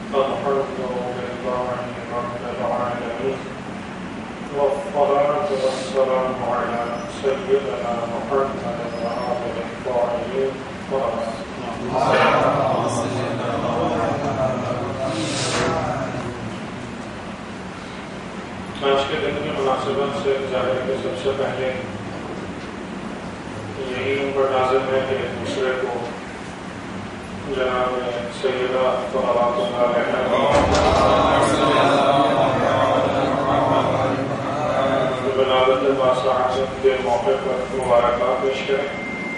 الحمد لله رب العالمين والصلاة والسلام على سيدنا محمد وآله الطاهرين آج کے دن کی مناسبت سے ظاہر ہے کہ سب سے پہلے یہی ان پر لازم ہے کہ ایک دوسرے کو جناب سیدہ صلوات اللہ علیہ بلادت باسعادت کے موقع پر مبارکباد پیش کریں.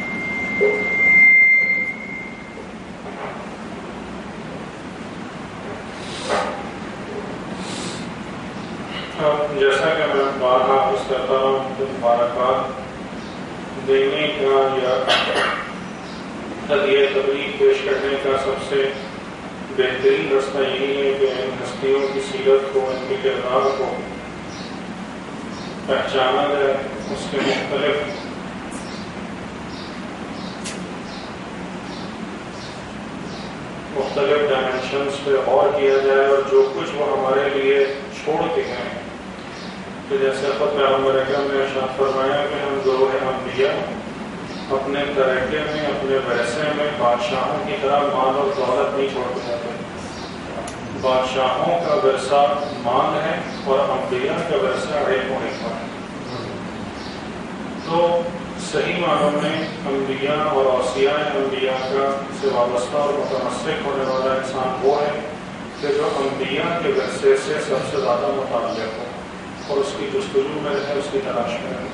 جیسا کہ میں بار حافظ کرتا ہوں کہ مبارکباد دینے کا یا ہدیہ تبریک پیش کرنے کا سب سے بہترین رستہ یہی ہے کہ ان ہستیوں کی سیرت کو، ان کے کردار کو پہچانا جائے، اس کے مختلف ڈائمینشنز پہ غور کیا جائے، اور جو کچھ وہ ہمارے لیے چھوڑ کے گئے ہیں، کہ جیسے خود پیغمبر اکرم نے ارشاد فرمایا کہ ہم گروہ انبیاء اپنے طریقے میں، اپنے ورثے میں بادشاہوں کی طرح مال اور دولت نہیں چھوڑ کے جاتے. بادشاہوں کا ورثہ مال ہے اور انبیاء کا ورثہ علم و حکمت ہے. تو صحیح معنوں میں انبیاء اور اوصیاء انبیاء کا سے وابستہ اور متمسک ہونے والا انسان وہ ہے کہ جو انبیاء کے ورثے سے سب سے زیادہ متعلق ہو اور اس کی جستجو میں رہے، اس کی تلاش میں رہے.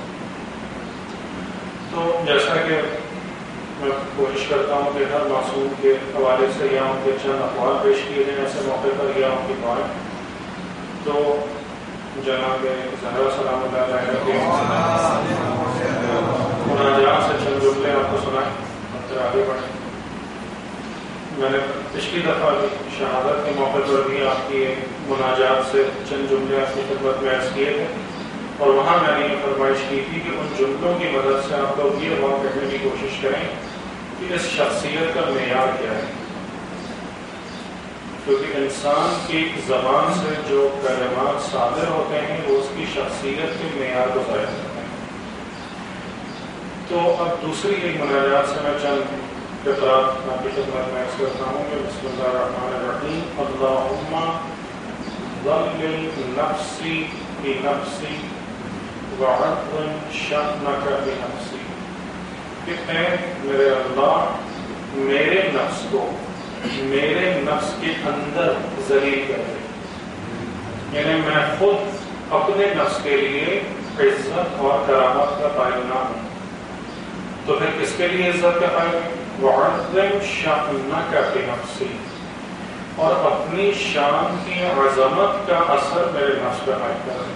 تو جیسا کہ میں کوشش کرتا ہوں کہ ہر معصوم کے حوالے سے یا ان کے چند اقوال پیش کیے جائیں ایسے موقع پر یا ان کی دعائیں. تو جناب زہرا سلام اللہ علیہ کے مناجات سے چند جملے آپ کو سنائیں اور پھر آگے بڑھیں. میں نے پچھلی دفعہ شہادت کے موقع پر بھی آپ کی مناجات سے چند جملے آپ کی خدمت میں عرض کیے تھے، اور وہاں میں نے یہ فرمائش کی تھی کہ ان جملوں کی مدد سے آپ لوگ یہ غور کرنے کی کوشش کریں کہ اس شخصیت کا معیار کیا ہے، کیونکہ انسان کی زبان سے جو کلمات صادر ہوتے ہیں وہ اس کی شخصیت کے معیار کو ظاہر کرتے ہیں. تو اب دوسری ایک مناجات سے میں چند فقرات آپ کی خدمت میں عرض کرتا ہوں کہ بسم اللہ الرحمن الرحیم. اللہم ظلل نفسی بنفسی وعظم شأنک بنفسی. کہ اے میرے اللہ میرے نفس کو میرے نفس کے اندر ذلیل کر دے، یعنی میں خود اپنے نفس کے لیے عزت اور کرامت کا قائل نہ ہوں، تو پھر کس کے لیے عزت کا قائل ہے؟ وعظم شأنک بنفسی، اور اپنی شان کی عظمت کا اثر میرے نفس پر عائد کر،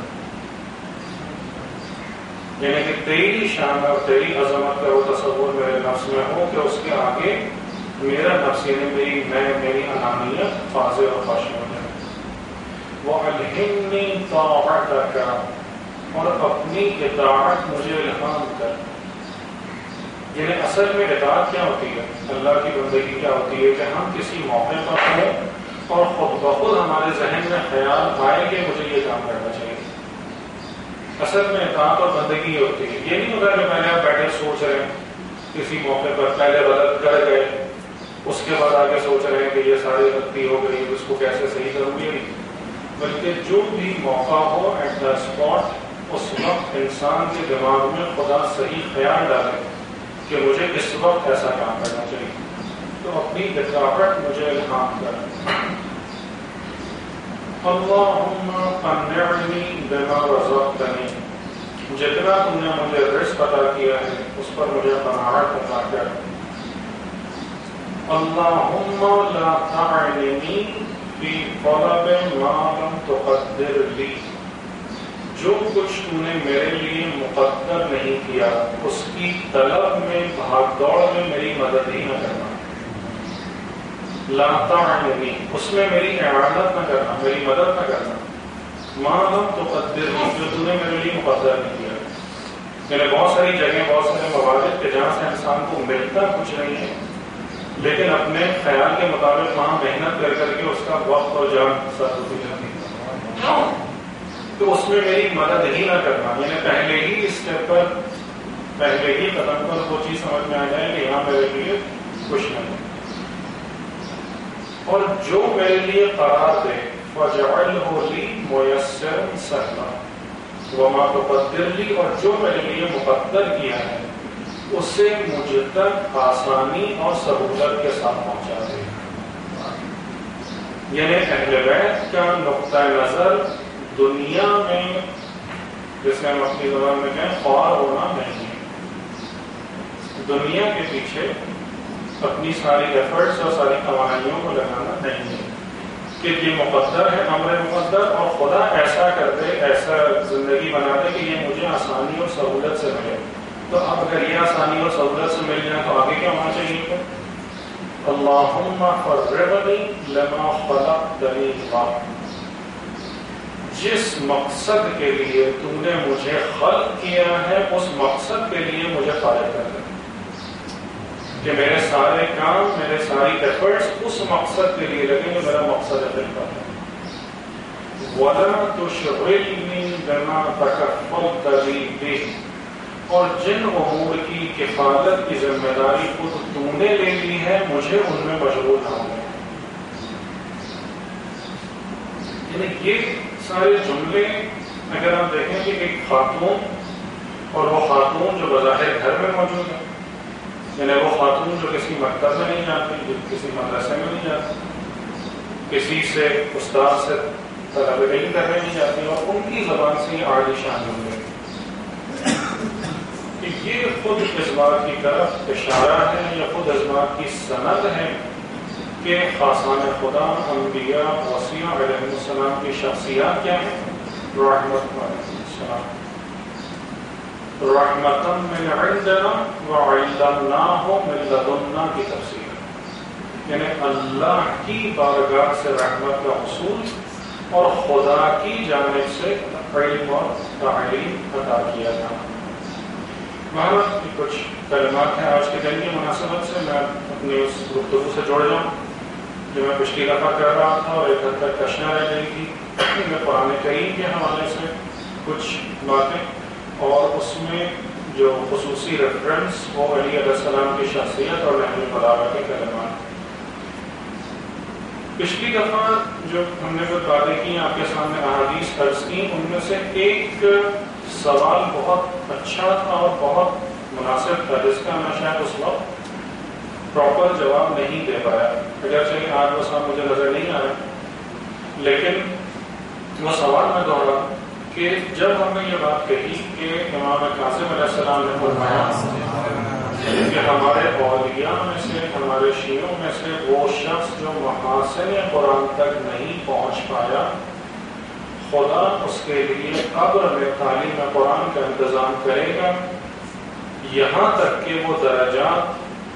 یعنی کہ تیری شان اور تیری عظمت کا وہ تصور میرے نفس میں ہو کہ اس کے آگے میرا نفس یعنی میری انانیت فاضل اور خاشع ہو جائے. وَأَلْهِمْنِي طَاعَتَكَ، اور اپنی اطاعت مجھے الہام کر. یعنی اصل میں اطاعت کیا ہوتی ہے، اللہ کی بندگی کیا ہوتی ہے کہ ہم کسی موقع پر ہوں اور خود بخود ہمارے ذہن میں خیال آئے کہ مجھے یہ کام کرنا چاہیے. اصل میں اطاعت اور بندگی یہ ہوتی ہے. یہ نہیں ہوتا کہ پہلے آپ بیٹھے سوچ رہے ہیں کسی موقع پر، پہلے غلط کر گئے، اس کے بعد آگے سوچ رہے ہیں کہ یہ ساری غلطی ہو گئی، اس کو کیسے صحیح کروں گی. نہیں، بلکہ جو بھی موقع ہو ایٹ دا اسپاٹ، اس وقت انسان کے دماغ میں خدا صحیح خیال ڈالے کہ مجھے اس وقت ایسا کام کرنا چاہیے، تو اپنی اطاعت مجھے الہام کر. اللہم انعمنی بما رزقتنی، جتنا تم نے مجھے رزق عطا کیا ہے اس پر مجھے قناعت عطا کر. اللہم لا تعننی فی طلب ما لم تقدر لی، جو کچھ تم نے میرے لیے مقدر نہیں کیا اس کی طلب میں، بھاگ دوڑ میں میری مدد ہی نہ کرنا. لا تعننی، اس میں میری اعانت نہ کرنا، میری مدد نہ کرنا. ما لم تقدر لی، جو تم نے میرے لیے مقدر نہیں کیا. یعنی بہت ساری جگہیں، بہت سارے موارد کہ جہاں سے انسان کو ملتا کچھ نہیں ہے لیکن اپنے خیال کے مطابق وہاں محنت کر کر کے اس کا وقت اور جان سر ہوتی جاتی، تو اس میں میری مدد ہی نہ کرنا، یعنی پہلے ہی اسٹیپ پر، پہلے ہی قدم پر وہ چیز سمجھ میں آ جائے کہ یہاں میرے لیے کچھ نہیں، اور جو میرے لیے قرار دے فَجَعَلْهُ لِي مُيَسَّرًا سَهْلًا وَمَا تُقَدِّرْ لِي، اور جو میرے لیے مقدر کیا ہے اسے مجھ تک آسانی اور سہولت کے ساتھ پہنچا دے۔ یعنی اہل بیت کا نقطہ نظر دنیا میں، جس میں ہم اپنی زبان میں کہیں خوار ہونا نہیں ہے، دنیا کے پیچھے اپنی ساری ایفرٹس اور ساری توانائیوں کو لگانا نہیں ہے، کہ یہ مقدر ہے، امر مقدر، اور خدا ایسا کر دے، ایسا زندگی بنا دے کہ یہ مجھے آسانی اور سہولت سے ملے۔ تو اب اگر یہ آسانی اور سہولت سے مل جائے تو آگے کیا ہونا چاہیے؟ پھر اللہم فرغنی لما خلقتنی له، جس مقصد کے لیے تم نے مجھے خلق کیا ہے اس مقصد کے لیے مجھے فارغ کر دے، کہ میرے سارے کام، میرے ساری ایفرٹس اس مقصد کے لیے لگیں جو میرا مقصد ہے۔ وَلَا تُشْغِلْنِي بِمَا تَكَفَّلْتَ لِي بِهِ، اور جن امور کی کفالت کی ذمہ داری خود تو نے لے لی ہے مجھے ان میں مشغول نہ ہونا۔ یعنی یہ سارے جملے اگر آپ دیکھیں کہ ایک خاتون، اور وہ خاتون جو بظاہر گھر میں موجود ہے، یعنی وہ خاتون جو کسی مکتب میں نہیں جاتی، جو کسی مدرسے میں نہیں جاتی، کسی سے استاد سے طلب علم کرنے نہیں جاتی، اور ان کی زبان سے یہ عالی شان جملے، کہ یہ خود اس بات کی طرف اشارہ ہے یا خود اس بات کی سند ہے کہ خاصان خدا انبیاء وصیہ علیہ السلام کی شخصیات کیا ہیں؟ رحمت علیہ السلام، رحمتاً من عندنا وعلمناہ من لدنا کی تفسیر، یعنی اللہ کی بارگاہ سے رحمت کا حصول اور خدا کی جانب سے علم اور تعلیم عطا کیا تھا۔ محمد کچھ کلمات ہیں آج کے دن کی مناسبت سے میں اپنی اس گفتگو سے جوڑ جاؤں جو میں پچھلی دفعہ کر رہا تھا، اور ایک حد تک کشنا رہ گئی تھی۔ میں قرآن کریم کے حوالے سے کچھ باتیں، اور اس میں جو خصوصی ریفرنس وہ علی علیہ السلام کی شخصیت اور نحو البلاغہ کے کلمات۔ پچھلی دفعہ جو ہم نے کچھ باتیں کی آپ کے سامنے احادیث درج کی، ان میں سے ایک سوال بہت اچھا تھا اور بہت مناسب تھا، جس کا میں شاید اس وقت پراپر جواب نہیں دے پایا، اگرچہ آج وہ سوال مجھے نظر نہیں آیا، لیکن وہ سوال میں دوہرا کہ جب ہم نے یہ بات کہی کہ امام کاظم علیہ السلام نے فرمایا کہ ہمارے اولیاء میں سے، ہمارے شیعوں میں سے وہ شخص جو محاسن قرآن تک نہیں پہنچ پایا، خدا اس کے لیے قبر میں تعلیم قرآن کا انتظام کرے گا، یہاں تک کہ وہ درجات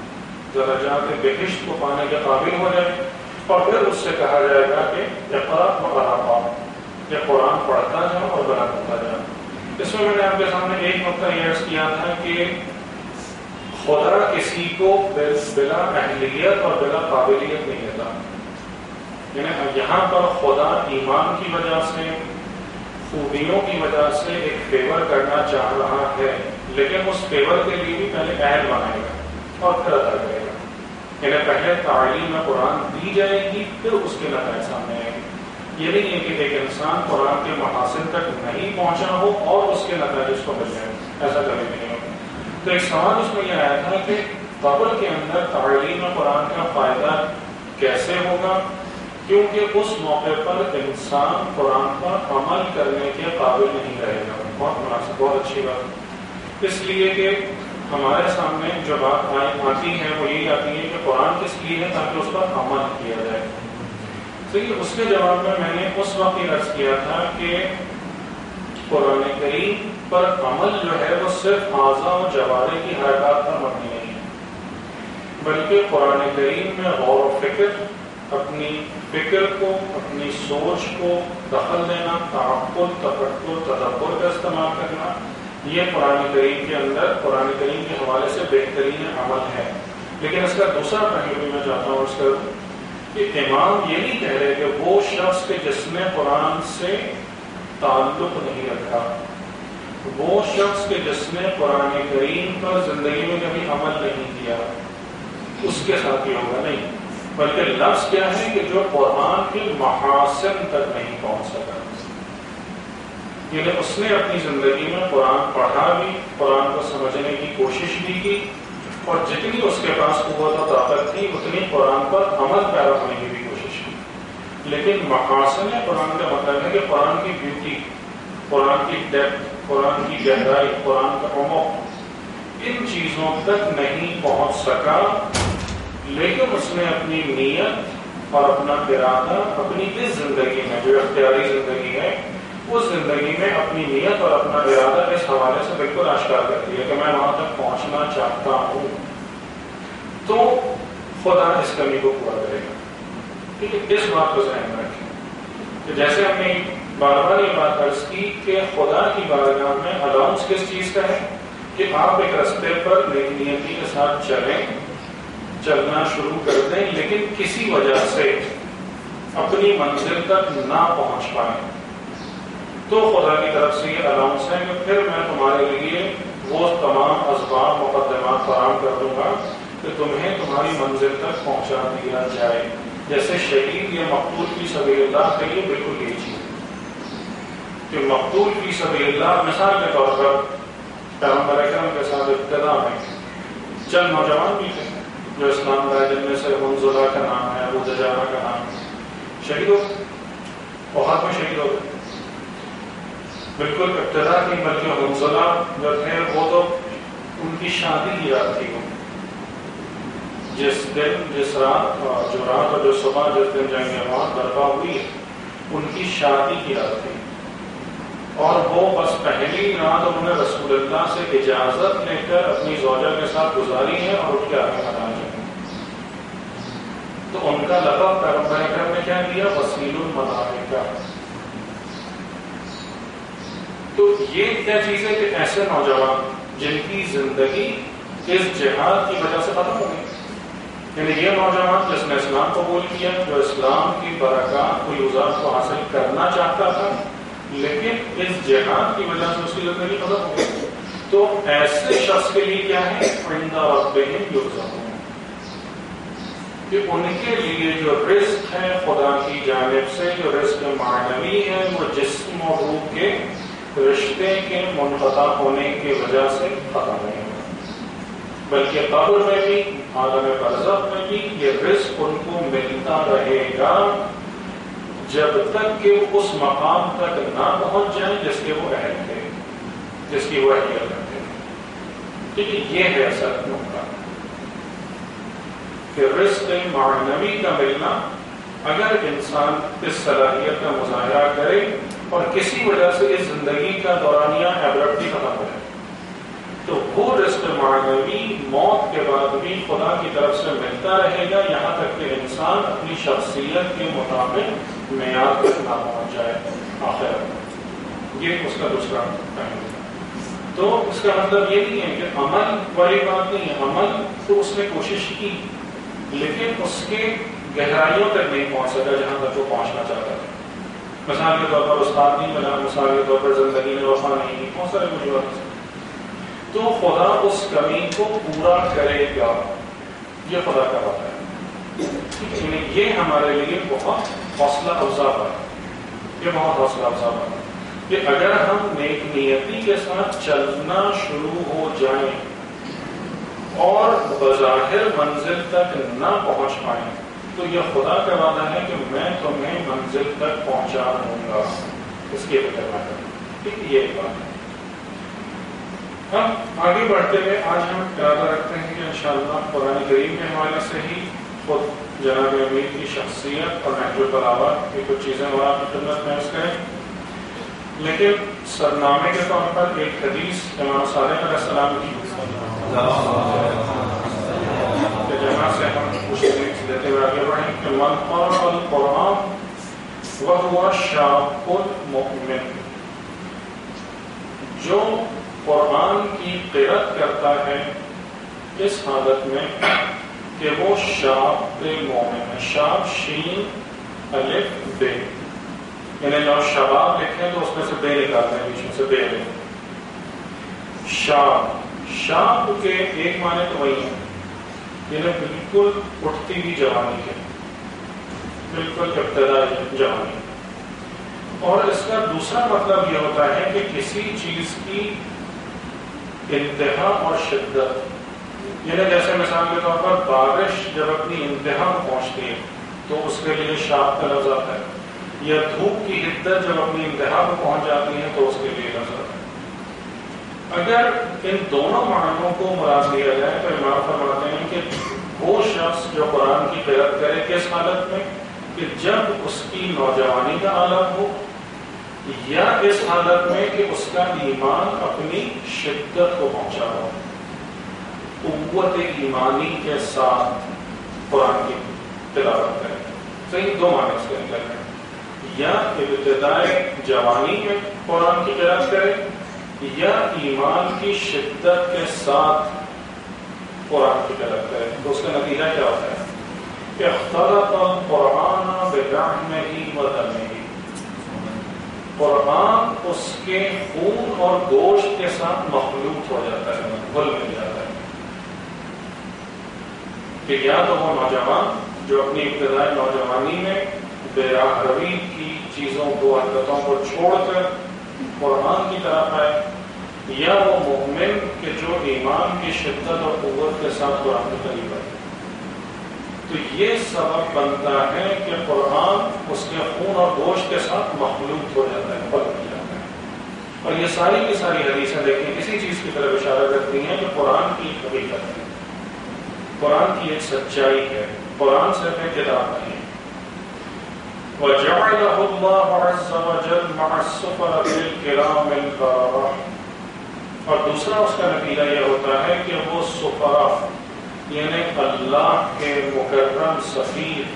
بہشت کو پانے کے قابل ہو جائے، اور پھر اس سے کہا جائے گا کہ اقرأ وارفع، یہ قرآن پڑھتا جاؤ اور بلند ہوتا جاؤ۔ اس میں نے آپ کے سامنے ایک نقطہ یہ عرض کیا تھا کہ خدا کسی کو بلا اہلیت اور بلا قابلیت نہیں دیتا، یعنی یہاں پر خدا ایمان کی وجہ سے، خوبیوں کی وجہ سے ایک فیور کرنا چاہ رہا ہے، لیکن اس فیور کے لیے بھی پہلے اہل بنائے گا اور پھر عطا کرے گا، یعنی پہلے تعلیم قرآن دی جائے گی پھر اس کے نتائج سامنے آئیں گے۔ یہ نہیں ہے کہ ایک انسان قرآن کے محاسن تک نہیں پہنچا ہو اور اس کے نتائج اس کو مل جائیں، ایسا کبھی نہیں ہوگا۔ تو ایک سوال اس میں یہ آیا تھا کہ قبر کے اندر تعلیم قرآن کا فائدہ کیسے ہوگا، کیونکہ اس موقع پر انسان قرآن پر عمل کرنے کے قابل نہیں رہے گا۔ بہت مناسب، بہت اچھی بات، اس لیے کہ ہمارے سامنے جو بات آتی ہے وہ یہی آتی ہے کہ قرآن کس لیے ہے؟ تاکہ اس پر عمل کیا جائے۔ اس کے جواب میں نے اس وقت یہ عرض کیا تھا کہ قرآن کریم پر عمل جو ہے وہ صرف اعضاء و جوارح کی حرکات پر مبنی نہیں ہے، بلکہ قرآن کریم میں غور و فکر، اپنی فکر کو، اپنی سوچ کو دخل دینا، تعقل، تفکر، تدبر کا استعمال کرنا، یہ قرآن کریم کے اندر، قرآن کریم کے حوالے سے بہترین عمل ہے۔ لیکن اس کا دوسرا پہلو میں چاہتا ہوں اس کا کہ امام یہ نہیں کہہ رہے کہ وہ شخص کہ جس نے قرآن سے تعلق نہیں رکھا، وہ شخص کہ جس نے قرآن کریم پر زندگی میں کبھی عمل نہیں کیا، اس کے ساتھ یہ ہوگا نہیں، بلکہ لفظ کیا ہے کہ جو قرآن کے محاسن تک نہیں پہنچ سکا، یعنی اس نے اپنی زندگی میں قرآن پڑھا بھی، قرآن کو سمجھنے کی کوشش بھی کی، اور جتنی اس کے پاس قوت و طاقت تھی اتنی قرآن پر عمل پیرا ہونے کی بھی کوشش کی، لیکن محاسن قرآن کا مطلب ہے کہ قرآن کی بیوٹی، قرآن کی ڈیپتھ، قرآن کی گہرائی، قرآن کا عمق، ان چیزوں تک نہیں پہنچ سکا، لیکن اس نے اپنی نیت اور اپنا ارادہ اپنی اس زندگی میں جو اختیاری زندگی ہے اس زندگی میں اپنی نیت اور اپنا ارادہ اس حوالے سے بالکل آشکار کر دیا کہ میں وہاں تک پہنچنا چاہتا ہوں، تو خدا اس کمی کو پورا کرے گا۔ ٹھیک ہے، اس بات کو ذہن میں رکھیں کہ جیسے ہم نے بار بار یہ بات عرض کی کہ خدا کی بارگاہ میں الاؤنس کس چیز کا ہے کہ آپ ایک رستے پر نیک نیتی کے ساتھ چلنا شروع کر دیں، لیکن کسی وجہ سے اپنی منزل تک نہ پہنچ پائیں، تو خدا کی طرف سے یہ الاؤنس ہے کہ پھر میں تمہارے لیے وہ تمام اسباب مقدمات فراہم کر دوں گا کہ تمہیں تمہاری منزل تک پہنچا دیا جائے۔ جیسے شہید یا مقتول فی سبیل اللہ کے لیے بالکل یہی چیز ہے کہ مقتول فی سبیل اللہ، مثال کے طور پر پیغمبر اکرم کے ساتھ ابتدا میں چند نوجوان بھی تھے جو اسلام لائے، جن میں سے منزلہ کا نام ہے، ابو دجانہ کا نام ہے، شہید ہو احد میں شہید ہو گئے، بالکل ابتدا کی، بلکہ منزلہ جو تھے وہ تو ان کی شادی کی رات تھی، جس رات اور جو صبح جس دن جنگ عماد برپا ہوئی ان کی شادی کی رات تھی، اور وہ بس پہلی رات انہوں نے رسول اللہ سے اجازت لے کر اپنی زوجہ کے ساتھ گزاری ہے اور اٹھ کے آگے بڑھنا چاہتے ہیں، تو ان کا لقب پیغمبر اکرم نے کیا دیا؟ وسیل الملائکہ۔ تو یہ کیا چیز ہے کہ ایسے نوجوان جن کی زندگی اس جہاد کی وجہ سے ختم ہو گئی، یعنی یہ نوجوان جس نے اسلام قبول کیا، جو اسلام کی برکات فیوزات کو حاصل کرنا چاہتا تھا، لیکن اس جہاد کی وجہ سے اس کی زندگی ختم ہو گئی، تو ایسے شخص کے لیے کیا ہے؟ عند ربہم یرزقون، کہ ان کے لیے جو رزق ہے خدا کی جانب سے، جو رزق معنوی ہے، وہ جسم و روح کے رشتے کے منقطع ہونے کی وجہ سے ختم نہیں ہوگا، بلکہ قبر میں بھی، عالم برزخ میں بھی یہ رزق ان کو ملتا رہے گا جب تک کہ اس مقام تک نہ پہنچ جائیں جس کے وہ اہل تھے، جس کی وہ اہلیت رکھتے ہیں۔ ٹھیک ہے، یہ ہے اصل نقطہ کہ رزق معنوی کا ملنا، اگر انسان اس صلاحیت کا مظاہرہ کرے اور کسی وجہ سے اس زندگی کا دورانیہ ایبرپٹلی ختم ہو جائے، تو وہ رزق معنوی موت کے بعد بھی خدا کی طرف سے ملتا رہے گا، یہاں تک کہ انسان اپنی شخصیت کے مطابق معیار تک نہ پہنچ جائے آخر۔ یہ اس کا دوسرا پہلو ہے۔ تو اس کا مطلب یہ نہیں ہے کہ عمل والی بات نہیں ہے، عمل تو اس نے کوشش کی، لیکن اس کے گہرائیوں تک نہیں پہنچ سکا جہاں تک وہ پہنچنا چاہتا تھا۔ مثال کے طور پر استاد نہیں بنا، مثال کے طور پر زندگی میں وفا نہیں کی، بہت سارے وجوہات، تو خدا اس کمی کو پورا کرے گا، یہ خدا کا وعدہ ہے۔ یہ ہمارے لیے بہت حوصلہ افزا ہے، یہ بہت حوصلہ افزا ہے کہ اگر ہم نیک نیتی کے ساتھ چلنا شروع ہو جائیں اور بظاہر منزل تک نہ پہنچ پائیں، تو یہ خدا کا وعدہ ہے کہ میں تمہیں منزل تک پہنچا دوں گا، اس کی فکر نہ کریں۔ ٹھیک، یہ ایک بات ہے۔ ہم آگے بڑھتے ہوئے آج ہم ارادہ رکھتے ہیں کہ انشاءاللہ قرآن کریم کے حوالے سے ہی خود جناب امیر کی شخصیت اور نہج البلاغہ کی کچھ چیزیں اور آپ کی خدمت میں عرض کریں، لیکن سرنامے کے طور پر ایک حدیث امام صادق علیہ السلام کی جہاں سے ہم کچھ لیتے ہوئے آگے بڑھیں کہ من قرأ القرآن وهو شاب مؤمن، جو قرآن کی قرأت کرتا ہے اس حالت میں کہ وہ شاب مومن ہے. شاب شین الف بے، یعنی جب شباب لکھیں تو اس میں سے بے نکالتے ہیں، بیچ میں سے بے لیں. شاب کے ایک معنی تو وہی ہے، یعنی بالکل اٹھتی ہوئی جوانی کے، بالکل ابتدائی جوانی. اور اس کا دوسرا مطلب یہ ہوتا ہے کہ کسی چیز کی انتہا اور شدت، یعنی جیسے مثال کے طور پر بارش جب اپنی انتہا کو پہنچتی ہے تو اس کے لیے شاب کا لفظ آتا ہے، یا دھوپ کی حدت جب اپنی انتہا کو پہنچ جاتی ہے تو اس کے لیے لفظ آتا ہے. اگر ان دونوں معنوں کو مراد لیا جائے تو امام فرماتے ہیں کہ وہ شخص جو قرآن کی قرأت کرے کس حالت میں، کہ جب اس کی نوجوانی کا عالم ہو، یا اس حالت میں کہ اس کا ایمان اپنی شدت کو پہنچا ہو، قوت ایمانی کے ساتھ قرآن کی تلاوت کرے. صحیح دو معنی اس کے اندر ہیں، یا ابتدائی جوانی میں قرآن کی قرأت کرے، یا ایمان کی شدت کے ساتھ قرآن کی قرأت کرے. تو اس کا نتیجہ کیا ہوتا ہے کہ اختلط القرآن بلحمہ ودمہ، قرآن اس کے خون اور گوشت کے ساتھ مخلوط ہو جاتا ہے، گھل مل جاتا ہے. کہ یا تو وہ نوجوان جو اپنی ابتدائی نوجوانی میں بے راہ روی کی چیزوں کو، حرکتوں کو چھوڑ کر قرآن کی طرف آئے، یا وہ مومن کہ جو ایمان کی شدت اور قوت کے ساتھ قرآن کے قریب آئے. تو یہ سبب بنتا ہے کہ قرآن اس کے خون اور گوشت کے ساتھ مخلوط ہو جاتا ہے، پلٹ جاتا ہے. اور یہ ساری کی ساری حدیثیں دیکھیں اسی چیز کی طرف اشارہ کرتی ہیں کہ قرآن کی حقیقت ہے، قرآن کی ایک سچائی ہے، قرآن صرف ایک کتاب نہیں ہے. وَجَعَلَهُ اللَّهُ عَزَّ وَجَلَّ مَعَ السُّفَرَةِ الْكِرَامِ الْبَرَرَةِ. اور دوسرا اس کا نتیجہ یہ ہوتا ہے کہ وہ سفرا، یعنی اللہ کے مکرم سفیر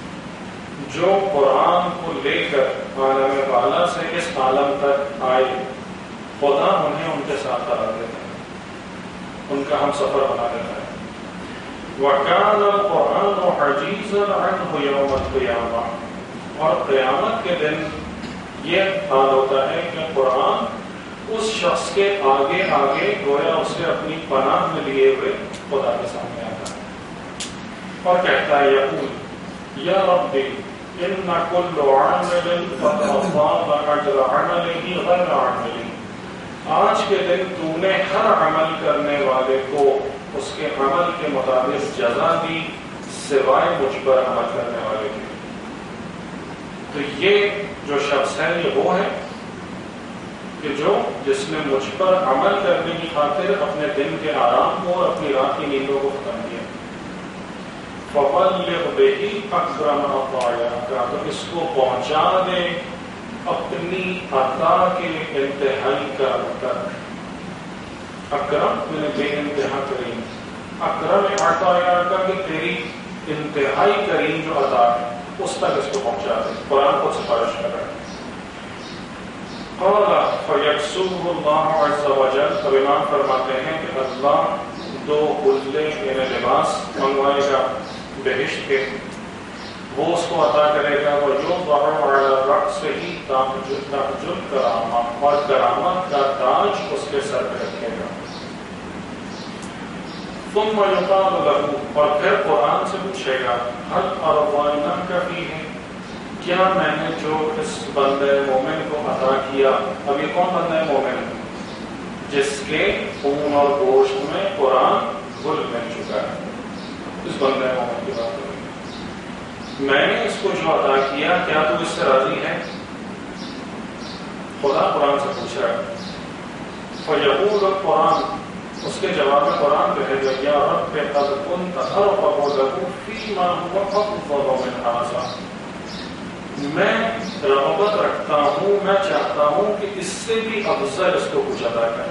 جو قرآن کو لے کر عالم بالا سے اس عالم تک آئے، خدا انہیں ان کے ساتھ قرار دیتا ہے، ان کا ہم سفر بنا دیتا ہے. وَكَانَ الْقُرْآنُ حَجِيزًا عَنْهُ يَوْمَ الْقِيَامَةِ. اور قیامت کے دن یہ حال ہوتا ہے کہ قرآن اس شخص کے آگے آگے گویا اسے اپنی پناہ میں لیے ہوئے خدا کے سامنے آتا ہے اور کہتا ہے یقول یا ربی ان کل عامل قد اصاب اجر عمله غیر عاملی. آج کے دن تو نے ہر عمل کرنے والے کو اس کے عمل کے مطابق جزا دی سوائے مجھ پر عمل کرنے والے کے. تو یہ جو شخص ہے یہ وہ ہے کہ جس نے مجھ پر عمل کرنے کی خاطر اپنے دن کے آرام کو اور اپنی رات کی نیندوں کو ختم کیا. فَبَلِّغْ بِهِ أَكْرَمَ عَطَایَاکَ. تو اس کو پہنچا دے اپنی عطا کے انتہائی کرم تک. اکرم میں بے انتہا کریم، اکرم عطایاکا کہ تیری انتہائی کریم جو عطا ہے اس تک اس کو پہنچا دے. قرآن کو سفارش کر رہا ہے. قال فَيَكْسُوهُ اللَّهُ عَزَّ وَجَلَّ. اب امام فرماتے ہیں کہ اللہ دو حلے یعنی لباس منگوائے گا بہشت کے، وہ اس کو عطا کرے گا. وَيُوضَعُ عَلَى رَأْسِهِ تَاجُ الْكَرَامَةِ. اور کرامت کا تاج اس کے سر پہ رکھے گا. ثُمَّ يُقَالُ لَهُ. اور پھر قرآن سے پوچھے گا هَلْ أَرْضَيْنَاكَ فِيهِ. کیا میں نے جو اس بندے مومن کو عطا کیا. اب یہ کون بندہ مومن ہے؟ جس کے خون اور گوشت میں قرآن گھل مل چکا ہے. اس بندے مومن کی بات کریں گے. میں نے اس کو جو عطا کیا کیا تو اس سے راضی ہے؟ خدا قرآن سے پوچھ رہا ہے. فَيَقُولُ الْقُرْآنُ. اس کے جواب میں قرآن کہے گا یا رب قد كنت أرغب له فيما هو أفضل من هذا. میں رغبت رکھتا ہوں، میں چاہتا ہوں کہ اس سے بھی افضل اس کو کچھ عطا کریں.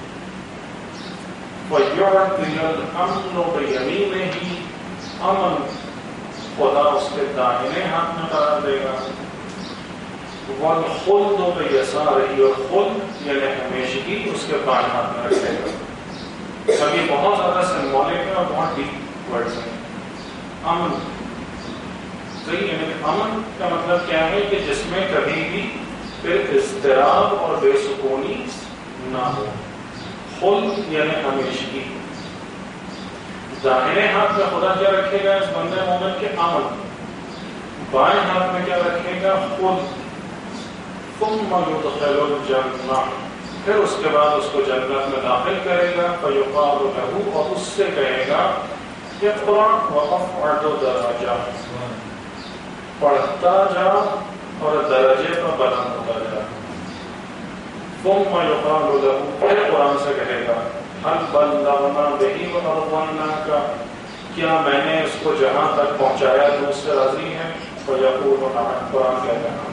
وَيُعْطِيَ الْأَمْنُ بِيَمِينِهِ. امن خدا اس کے داہنے ہاتھ میں قرار دے گا. وَالْخُلْدُ بِيَسَارِهِ. اور خلد یعنی ہمیشگی اس کے بائیں ہاتھ میں رکھے گا. اب یہ بہت زیادہ سمبولک ہے اور بہت ڈیپ ورڈز ہیں. امن. صحیح ہے. امن کا مطلب کیا ہے کہ جس میں کبھی بھی پھر اضطراب اور بے سکونی نہ ہو. خلد یعنی ہمیشگی. داہنے ہاتھ میں خدا کیا رکھے گا اس بندے مومن کے؟ امن. بائیں ہاتھ میں کیا رکھے گا؟ خلد. ثم يدخل الجنہ، پھر اس کے بعد اس کو جنت میں داخل کرے گا. فیقال لہ، اور اس سے کہے گا اقرأ وافعل درجہ، پڑھتا جا اور درجے پر بلند ہوتا جا. ثم يقال لہ، پھر قرآن سے کہے گا هل بلغنا به وارضیناک، کیا میں نے اس کو جہاں تک پہنچایا تو اس سے راضی ہے؟ فیقول نعم، قرآن کہتا ہے.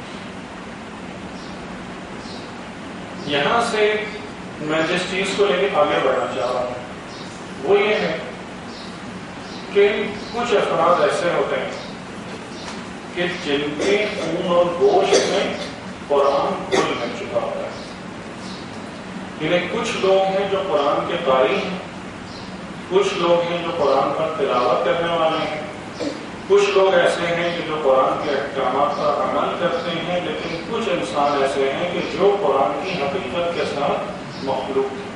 یہاں سے میں جس چیز کو لے کے آگے بڑھنا چاہ رہا ہوں وہ یہ ہے کہ کچھ افراد ایسے ہوتے ہیں کہ جن کے خون اور گوشت میں قرآن گھل مل چکا ہوتا ہے. یعنی کچھ لوگ ہیں جو قرآن کے قاری ہیں، کچھ لوگ ہیں جو قرآن پر تلاوت کرنے والے ہیں، کچھ لوگ ایسے ہیں کہ جو قرآن کے احکامات پر عمل کرتے ہیں، لیکن کچھ انسان ایسے ہیں کہ جو قرآن کی حقیقت کے ساتھ مخلوق ہیں.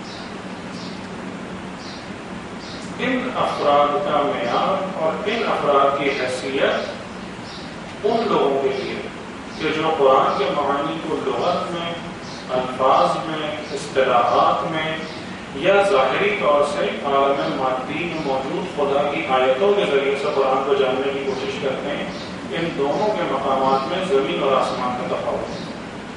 ان افراد کا معیار اور ان افراد کی حیثیت ان لوگوں کے لیے کہ جو قرآن کے معانی کو لغت میں، الفاظ میں، اصطلاحات میں یا ظاہری طور سے عالم مادی میں موجود خدا کی آیتوں کے ذریعے سے قرآن کو جاننے کی کوشش کرتے ہیں، ان دونوں کے مقامات میں زمین اور آسمان کا تفاوت ہے.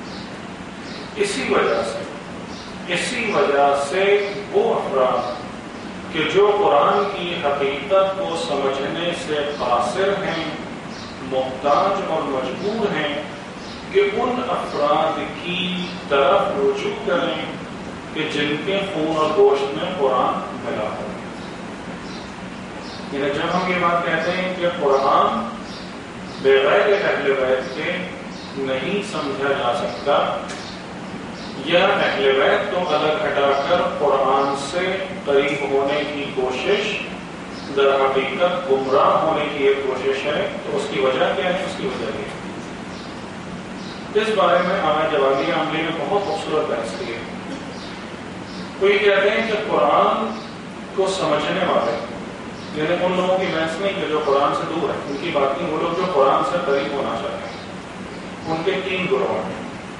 اسی وجہ سے وہ افراد کہ جو قرآن کی حقیقت کو سمجھنے سے قاصر ہیں، محتاج اور مجبور ہیں، کہ ان افراد کی طرف رجوع کریں کہ جن کے خون اور گوشت میں قرآن ملا ہو. یعنی جب ہم یہ بات کہتے ہیں کہ قرآن بغیر اہل بیت کے نہیں سمجھا جا سکتا، یا اہل بیت کو الگ ہٹا کر قرآن سے قریب ہونے کی کوشش در حقیقت گمراہ ہونے کی ایک کوشش ہے، تو اس کی وجہ کیا ہے؟ اس کی وجہ یہ ہے. اس بارے میں آج جوابیہ عملی نے بہت خوبصورت بحث کی ہے. کوئی کہتے ہیں کہ قرآن کو سمجھنے والے، یعنی ان لوگوں کی بحث نہیں کہ جو قرآن سے دور ہے، ان کی بات نہیں، وہ لوگ جو قرآن سے قریب ہونا چاہتے ہیں. ان کے تین گروہ ہیں.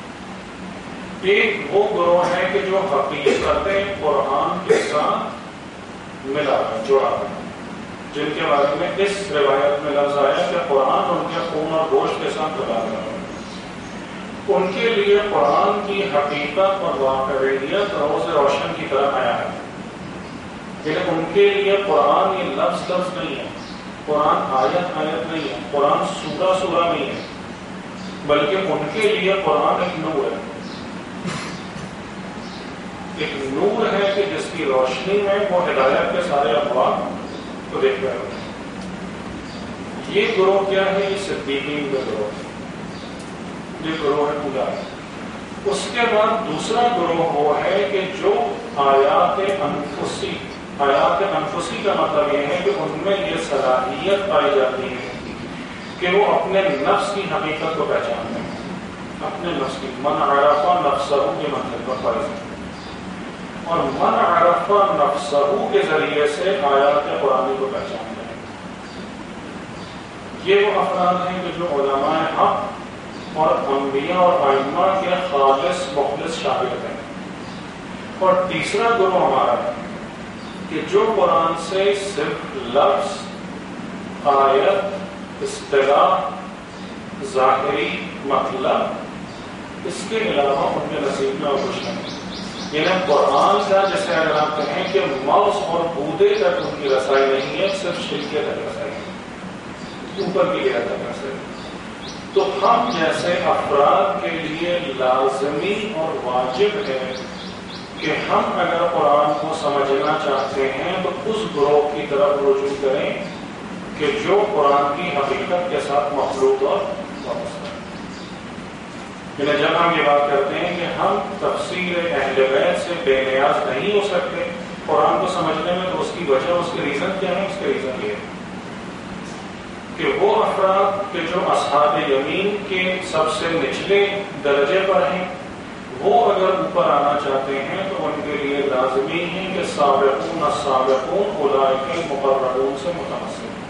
ایک وہ گروہ ہے کہ جو حقیقتیں قرآن کے ساتھ ملا کر جوڑا ہے، جن کے بارے میں اس روایت میں لفظ آیا کہ قرآن ان کے خون اور گوشت کے ساتھ ملا کر. ان کے لیے قرآن کی حقیقت اور واقعیت روز روشن کی طرح آیا ہے. لیکن ان کے لیے قرآن یہ لفظ نہیں ہے، قرآن آیت نہیں ہے، قرآن سورہ نہیں ہے، بلکہ ان کے لیے قرآن ایک نور ہے. ایک نور ہے کہ جس کی روشنی میں وہ ہدایت کے سارے ابواب کو دیکھ رہے ہوتے ہیں. یہ گروہ کیا ہے؟ یہ صدیقین کا گروہ ہے، یہ گروہ ہے پجاری. اس کے بعد دوسرا گروہ وہ ہے کہ جو آیات انفسی کا مطلب یہ ہے کہ ان میں یہ صلاحیت پائی جاتی ہے کہ وہ اپنے نفس کی حقیقت کو پہچانتے ہیں. اپنے نفس کی من عرف نفسہ کے مطلب پر فائز ہے، اور من عرف نفسہ کے ذریعے سے آیات قرآن کو پہچانتے ہیں. یہ وہ افراد ہیں کہ جو علماء حق اور انبیاء اور ائمہ کے خالص مخلص شاگرد ہیں. اور تیسرا گروہ ہمارا ہے کہ جو قرآن سے صرف لفظ، آیت، اصطلاح، ظاہری مطلب، اس کے علاوہ ان کے نصیب میں اور کچھ نہیں. یعنی قرآن کا جیسے اگر آپ کہیں کہ موز اور بودے تک ان کی رسائی نہیں ہے، صرف شرکیت تک رسائی ہے، اوپر کی گہرائی تک رسائی. تو ہم جیسے افراد کے لیے لازمی اور واجب ہے کہ ہم اگر قرآن کو سمجھنا چاہتے ہیں تو اس گروہ کی طرف رجوع کریں کہ جو قرآن کی حقیقت کے ساتھ مخلوط اور وابستہ ہے. یعنی جب ہم یہ بات کرتے ہیں کہ ہم تفسیر اہل بیت سے بے نیاز نہیں ہو سکتے قرآن کو سمجھنے میں، تو اس کی وجہ، اس کے ریزن کیا ہے؟ اس کے ریزن یہ ہے کہ وہ افراد کہ جو اصحاب یمین کے سب سے نچلے درجے پر ہیں وہ اگر اوپر آنا چاہتے ہیں تو ان کے لیے لازمی ہے کہ سابقون السابقون اولئک المقربون سے متمسک ہیں.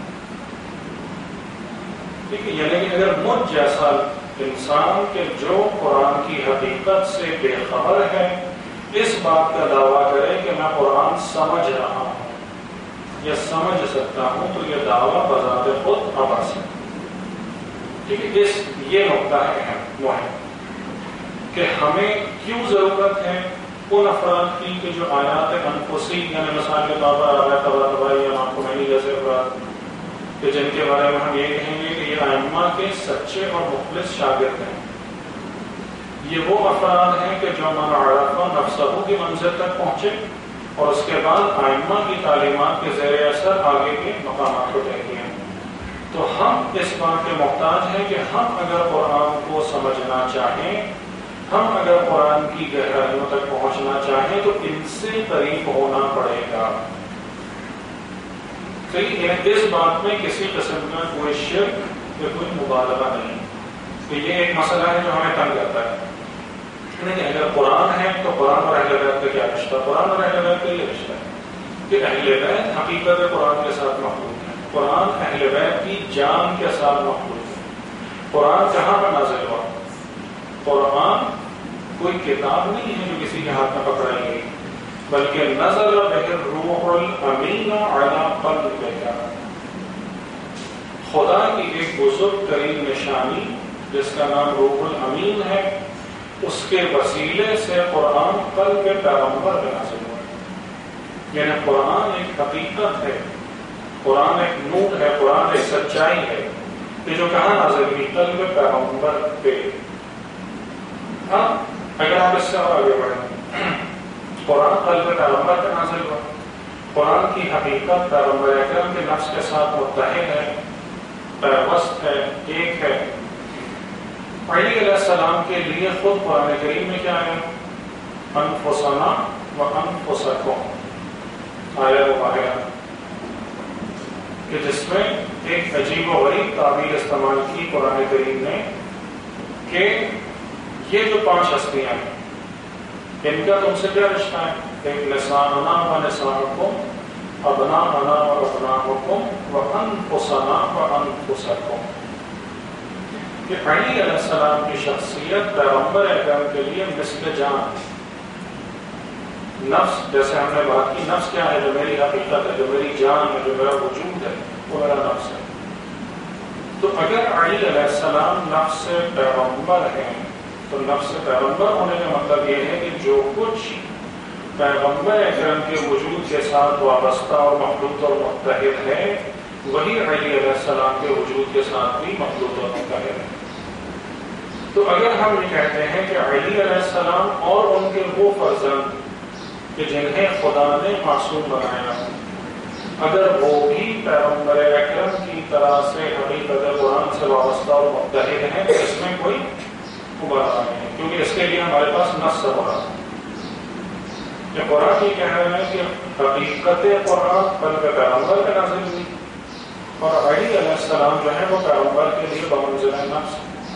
ٹھیک ہے، یعنی کہ اگر مجھ جیسا انسان کہ جو قرآن کی حقیقت سے بے خبر ہے اس بات کا دعویٰ کرے کہ میں قرآن سمجھ رہا ہوں یا سمجھ سکتا ہوں تو یہ دعویٰ بذات خود عبث ہے. ٹھیک ہے، یہ نقطہ ہے اہم وہ ہے کہ ہمیں کیوں ضرورت ہے ان افراد کی کہ جو آیات انفسی یعنی مثال کے طور پر آیات تباہی یا ناخمینی جیسے افراد کہ جن کے بارے میں ہم یہ کہیں گے کہ یہ ائمہ کے سچے اور مخلص شاگرد ہیں. یہ وہ افراد ہیں کہ جو من عرف نفسہ کی منزل تک پہنچے اور اس کے بعد ائمہ کی تعلیمات کے زیر اثر آگے کے مقامات کو طے کیے. تو ہم اس بات کے محتاج ہیں کہ ہم اگر قرآن کو سمجھنا چاہیں، ہم اگر قرآن کی گہرائیوں تک پہنچنا چاہیں تو ان سے قریب ہونا پڑے گا. اس بات میں کسی قسم کا کوئی شرک یا کوئی مبالغہ نہیں کہ یہ ایک مسئلہ ہے جو ہمیں تنگ کرتا ہے. نہیں، اگر قرآن ہے تو قرآن اور اہل بیت کا کیا رشتہ؟ قرآن اور اہل بیت کا یہ رشتہ ہے کہ اہل بیت حقیقت قرآن کے ساتھ مخلوط ہے. قرآن اہل بیت کی جان کے ساتھ مخلوط ہے. قرآن کہاں پر نازل ہوا؟ قرآن کوئی کتاب نہیں ہے جو کسی کے ہاتھ میں پکڑائی گئی، بلکہ نزل بہ الروح الامین علی قلبک. خدا کی ایک بزرگ ترین نشانی جس کا نام روح الامین ہے، اس کے وسیلے سے قرآن قلب پیغمبر پہ نازل ہوا. یعنی قرآن ایک حقیقت ہے، قرآن ایک نور ہے، قرآن ایک سچائی ہے کہ جو کہاں نازل ہوئی؟ قلب پیغمبر پہ. ہاں، اگر آپ اس سے اور آگے بڑھیں، قرآن قلب پیغمبر پہ نازل ہوا. قرآن کی حقیقت پیغمبر اکرم کے نفس کے ساتھ متحد ہے، پیوست ہے، ایک ہے. علی علیہ السلام کے لیے خود قرآن کریم میں کیا ہے؟ انفسنا و انفسکم آیا مباہرہ، کہ جس میں ایک عجیب و غریب تعبیر استعمال کی قرآن کریم نے کہ یہ جو 5 ہستیاں ہیں ان کا تم سے کیا رشتہ ہے؟ ایک نساءنا و نساءکم، ابناءنا و ابناءکم و انفسنا و انفسکم. کہ علی علیہ السلام کی شخصیت پیغمبر اکرم کے لیے مثل جان. نفس، جیسے ہم نے بات کی، نفس کیا ہے؟ جو میری حقیقت ہے، جو میری جان ہے، جو میرا وجود ہے، وہ میرا نفس ہے. تو اگر علی علیہ السلام نفس پیغمبر ہیں تو نفس پیغمبر ہونے کا مطلب یہ ہے کہ جو کچھ پیغمبر اکرم کے وجود کے ساتھ وابستہ اور مخلوط اور متحد ہے وہی علی علیہ السلام کے وجود کے ساتھ بھی مخلوط اور متحد ہے. تو اگر ہم یہ کہتے ہیں کہ علی علیہ السلام اور ان کے وہ فرزند کہ جنہیں خدا نے معصوم بنایا، اگر وہ بھی پیغمبر اکرم کی طرح سے حقیقت قرآن سے وابستہ اور متحد ہیں تو اس میں کوئی مبالغہ نہیں ہے، کیونکہ اس کے لیے ہمارے پاس نص ہو رہا ہے. یہ قرآن یہ کہہ رہے ہیں کہ حقیقت قرآن قلب پیغمبر پہ نازل ہوئی اور علی علیہ السلام جو ہے وہ پیغمبر کے لیے بمنزلہ نفس.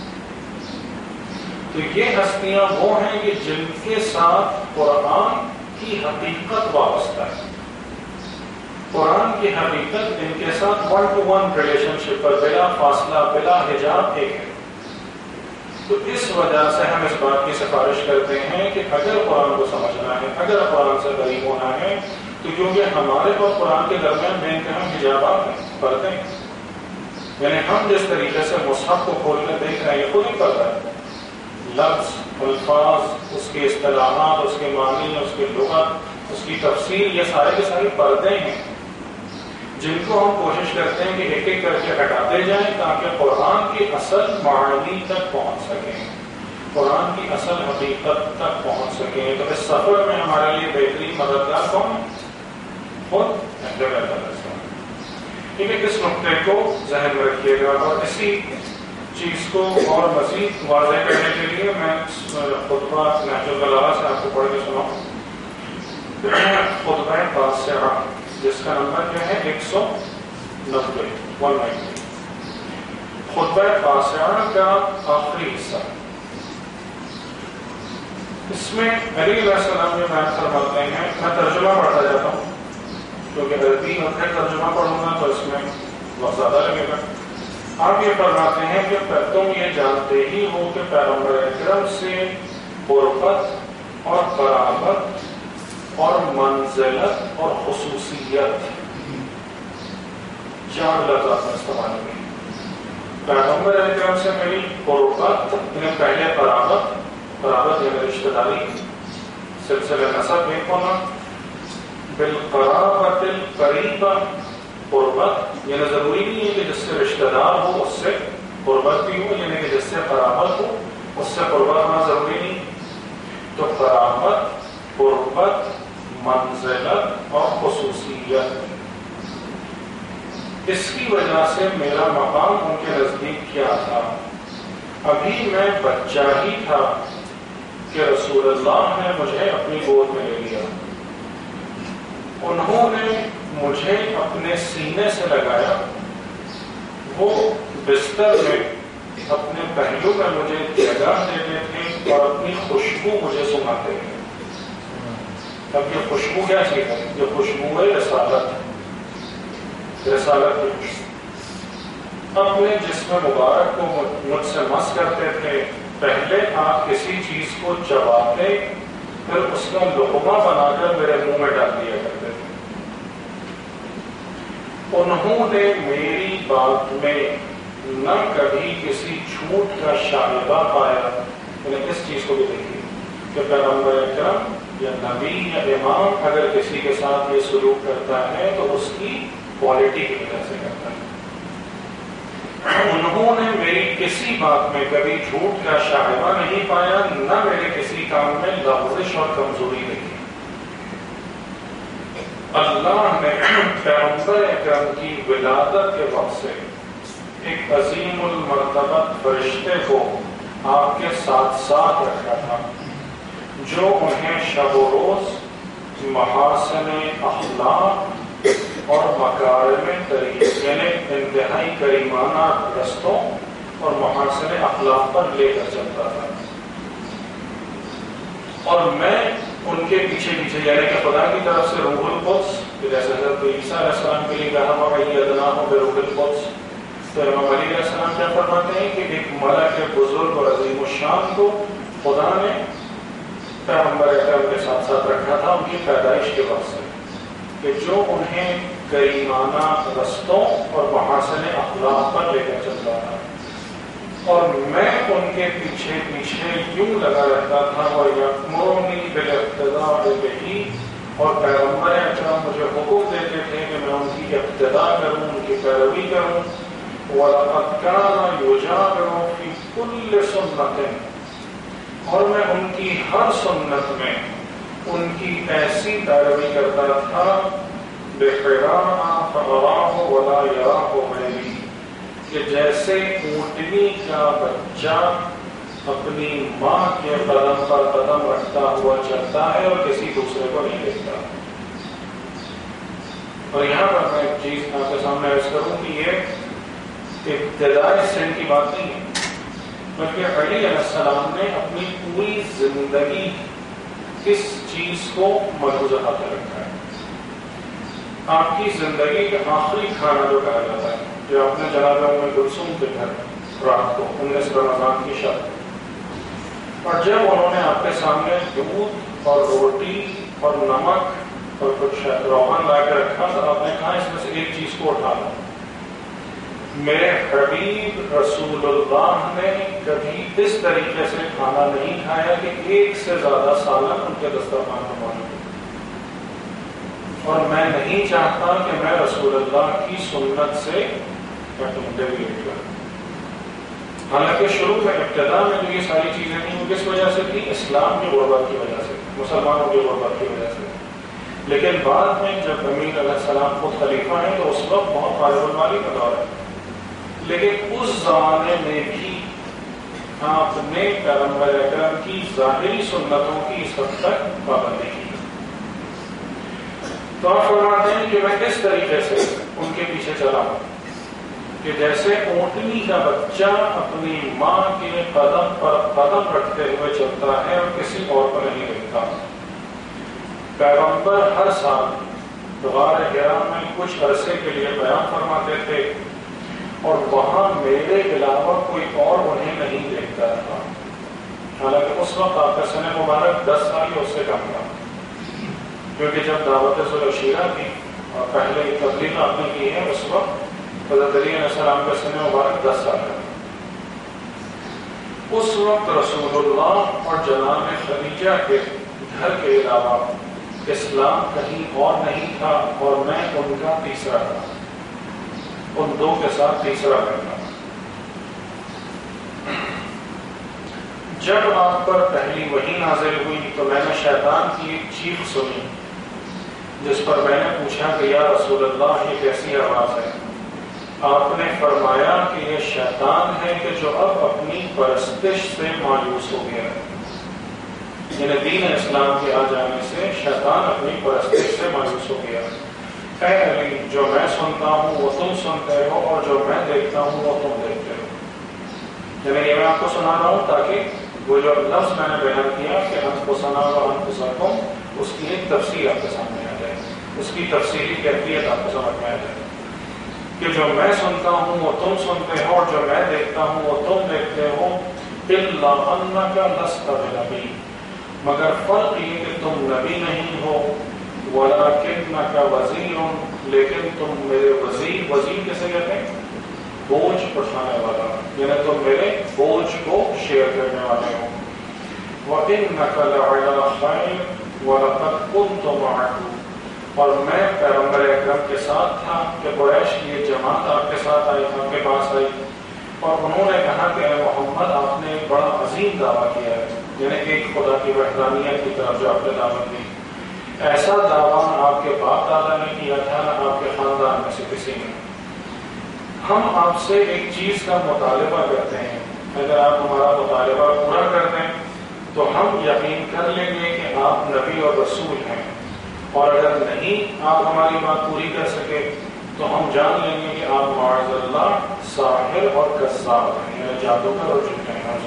تو یہ ہستیاں وہ ہیں کہ جن کے ساتھ قرآن کی حقیقت وابستہ ہے. قرآن کی حقیقت ان کے ساتھ 1-to-1 ریلیشن شپ پر بلا فاصلہ بلا حجاب ایک ہے. تو اس وجہ سے ہم اس بات کی سفارش کرتے ہیں کہ اگر قرآن کو سمجھنا ہے، اگر قرآن سے قریب ہونا ہے تو کیونکہ ہمارے اور قرآن کے درمیان بے انتہا حجابات ہیں، پردے ہیں. یعنی ہم جس طریقے سے مصحف کو کھول کر دیکھ رہے ہیں یہ خود ہی پڑھ رہا ہے. لفظ، الفاظ، اس کے اصطلاحات، اس کے معنی، اس کے لغت، اس کی تفسیر، یہ سارے کے سارے پردے ہیں جن کو ہم کوشش کرتے ہیں کہ ایک ایک کر کے ہٹاتے جائیں تاکہ قرآن کی اصل معانی تک پہنچ سکیں، قرآن کی اصل حقیقت تک پہنچ سکیں. تو اس سفر میں ہمارے لیے بہترین مددگار کون ہے؟ خود اہل بیت علیہ السلام. ٹھیک ہے، اس نقطے کو ذہن میں رکھیے گا. اور اسی چیز کو اور مزید واضح کرنے کے لیے میں خطبہ نہج البلاغہ سے آپ کو پڑھ کے سناؤں. خطبہ تاسعہ جس کا نمبر جو ہے 190. خطبہ قاسعہ کا آخری حصہ، اس میں علی علیہ السلام جو بیان فرماتے ہیں، میں ترجمہ پڑھتا جاتا ہوں کیونکہ عربی اور پھر ترجمہ پڑھوں گا تو اس میں وقت زیادہ لگے گا۔ آپ یہ فرماتے ہیں کہ تم یہ جانتے ہی ہو کہ پیغمبر اکرم سے قربت اور قرابت اور منزلت اور خصوصیت، 4 لفظ میں استعمال ہوئی۔ پیغمبر اکرم سے میری قربت یعنی پہلے قرابت یعنی رشتہ داری، سلسلہ نسب ایک ہونا، بالقرابت القریبہ، قربت یعنی ضروری نہیں ہے کہ جس سے رشتہ دار ہو اس سے قربت بھی ہو، یعنی کہ جس سے قرابت ہو اس سے قربت ہونا ضروری نہیں، تو قرابت، قربت، منزلت اور خصوصیت، اس کی وجہ سے میرا مقام ان کے نزدیک کیا تھا۔ ابھی میں بچہ ہی تھا کہ رسول اللہ نے مجھے اپنی گود میں لے لیا، انہوں نے مجھے اپنے سینے سے لگایا، وہ بستر میں اپنے پہلو میں مجھے جگہ دیتے تھے اور اپنی خوشبو مجھے سناتے تھے۔ اب یہ خوشبو کیا چیز ہے؟ یہ خوشبو ہے رسالت کی خوشبو۔ اپنے جسم مبارک کو مجھ سے مس کرتے تھے، پہلے آپ کسی چیز کو چباتے پھر اس کا لقمہ بنا کر میرے منہ میں ڈال دیا کرتے تھے۔ انہوں نے میری بات میں نہ کبھی کسی جھوٹ کا شائبہ پایا، یعنی اس چیز کو بھی دیکھیے کہ پیغمبر اکرم یا نبی یا امام اگر کسی کے ساتھ یہ سلوک کرتا ہے تو اس کی کوالٹی کی وجہ سے کرتا ہے۔ انہوں نے میری کسی بات میں کبھی جھوٹ کا شائبہ نہیں پایا، نہ میرے کسی کام میں لغزش اور کمزوری دیکھی۔ اللہ نے پیغمبر اکرم کی ولادت کے وقت سے ایک عظیم المرتبت فرشتے کو آپ کے ساتھ ساتھ رکھا تھا، جو انہیں شب و روز محاسن اخلاق اور مکارم طریقے یعنی انتہائی کریمانہ رستوں اور محاسن اخلاق پر لے کر چلتا تھا، اور میں ان کے پیچھے پیچھے، یعنی کہ خدا کی طرف سے روح القدس، جیسے حضرت عیسیٰ علیہ السلام کے لیے کہا وَأَيَّدْنَاهُ بِرُوحِ الْقُدْسِ، تو امام علی علیہ السلام کیا فرماتے ہیں کہ ایک ملک بزرگ اور عظیم الشان کو خدا نے پیغمبر اکرم کے ساتھ ساتھ رکھا تھا ان کی پیدائش کے وقت سے، کہ جو انہیں کریمانہ رستوں اور محاسن اخلاق پر لے کر چلتا تھا، اور میں ان کے پیچھے پیچھے یوں لگا رہتا تھا، وَيَأْمُرُنِي بِالِاقْتِدَاءِ بِهِ، اور پیغمبر اکرم مجھے حکم دیتے تھے کہ میں ان کی اقتداء کروں، ان کی پیروی کروں۔ وَلَقَدْ كَانَ يُجَامِعُ فِي كُلِّ سُنَّةٍ، اور میں ان کی ہر سنت میں ان کی ایسی پیروی کرتا تھا، بِحِرَاءَ فَأَرَاهُ وَلَا يَرَاهُ غَيْرِي، کہ جیسے اونٹنی کا بچہ اپنی ماں کے قدم پر قدم رکھتا ہوا چلتا ہے اور کسی دوسرے کو نہیں دیکھتا۔ اور یہاں پر میں ایک چیز آپ کے سامنے عرض کروں کہ یہ ابتدائی سن کی بات نہیں ہے، بلکہ علی علیہ السلام نے اپنی پوری زندگی اس چیز کو ملحوظ خاطر رکھا ہے۔ آپ کی زندگی کا آخری کھانا جو کہا جاتا ہے، جو آپ نے جناب ام کلثوم کے گھر رات کو 19 رمضان کی شب، اور جب انہوں نے آپ کے سامنے دودھ اور روٹی اور نمک اور کچھ روغن لا کے رکھا تو آپ نے کہا اس میں سے ایک چیز کو اٹھا لو۔ میرے حبیب رسول اللہ نے کبھی اس طریقے سے کھانا نہیں کھایا کہ ایک سے زیادہ سالن ان کے دسترخوان پر موجود ہو، اور میں نہیں چاہتا کہ میں رسول اللہ کی سنت سے ڈیویٹ کروں۔ حالانکہ شروع میں ابتدا میں جو یہ ساری چیزیں تھیں وہ کس وجہ سے تھی؟ اسلام کی غربت کی وجہ سے، مسلمانوں کی غربت کی وجہ سے۔ لیکن بعد میں جب امین علیہ السلام خود خلیفہ ہیں تو اس وقت بہت غالب المالی کا دور ہے، لیکن اس زمانے میں بھی آپ نے پیغمبر اکرم کی ظاہری سنتوں کی اس حد تک پابندی کی۔ تو آپ فرماتے ہیں کہ میں کس طریقے سے ان کے پیچھے چلا ہوں کہ جیسے اونٹنی کا بچہ اپنی ماں کے قدم پر قدم رکھتے ہوئے چلتا ہے اور کسی اور کو نہیں دیکھتا. پیغمبر ہر سال غار حرا میں کچھ عرصے کے لیے بیان فرماتے تھے اور وہاں میرے علاوہ کوئی اور انہیں نہیں دیکھتا تھا. حالانکہ اس وقت آپ کا سن مبارک 10 سال یا اس سے کم تھا، کیونکہ جب دعوت ذوالعشیرہ تھی اور پہلے تبلیغ آپ نے کی ہے اس وقت حضرت علی علیہ السلام کا سن مبارک 10 سال کا. اس وقت رسول اللہ اور جناب خدیجہ کے گھر کے علاوہ اسلام کہیں اور نہیں تھا اور میں ان کا تیسرا تھا، ان دو کے ساتھ تیسرا تھا. جب آپ پر پہلی وحی نازل ہوئی تو میں نے شیطان کی ایک چیخ سنی جس پر میں نے پوچھا کہ یا رسول اللہ یہ کیسی آواز ہے؟ آپ نے فرمایا کہ یہ شیطان ہے کہ جو اب اپنی پرستش سے مایوس ہو گیا ہے. یعنی دین اسلام کے آ جانے سے شیطان اپنی پرستش سے مایوس ہو گیا. اے علی، جو میں سنتا ہوں وہ تم سنتے ہو اور جو میں دیکھتا ہوں وہ تم دیکھتے ہو. یعنی یہ میں آپ کو سنا رہا ہوں تاکہ وہ جو لفظ میں نے بیان کیا کہ انفسنا و انفسکم، اس کی ایک تفصیل آپ کے سامنے آ جائے، اس کی تفصیلی کیفیت آپ کو سمجھ میں آ جائے کہ جو میں سنتا ہوں وہ تم سنتے ہو اور جو میں دیکھتا ہوں وہ تم دیکھتے ہو. الا انک لست بنبی، مگر فرق یہ کہ تم نبی نہیں ہو. ولکنک وزیر، لیکن تم میرے وزیر. وزیر کیسے کہتے ہیں؟ بوجھ اٹھانے والا، یعنی تم میرے بوجھ کو شیئر کرنے والے ہو. وانک لعلی خیر ولقد کنت معکم، اور میں پیغمبر اکرم کے ساتھ تھا کہ قریش کی ایک جماعت آپ کے ساتھ آئی، آپ کے پاس آئی اور انہوں نے کہا کہ اے محمد آپ نے ایک بڑا عظیم دعویٰ کیا ہے، یعنی ایک خدا کی وحدانیت کی طرف جو آپ نے دعوت دی. ایسا دعویٰ نہ آپ کے باپ دادا نے کیا تھا نہ آپ کے خاندان میں سے کسی نے. ہم آپ سے ایک چیز کا مطالبہ کرتے ہیں، اگر آپ ہمارا مطالبہ پورا کر دیں تو ہم یقین کر لیں گے کہ آپ نبی اور رسول ہیں، اور اگر نہیں آپ ہماری بات پوری کر سکے تو ہم جان لیں گے کہ آپ معاذ اللہ ساحر اور کذاب ہیں، یعنی جادوگر اور جھوٹے ہیں.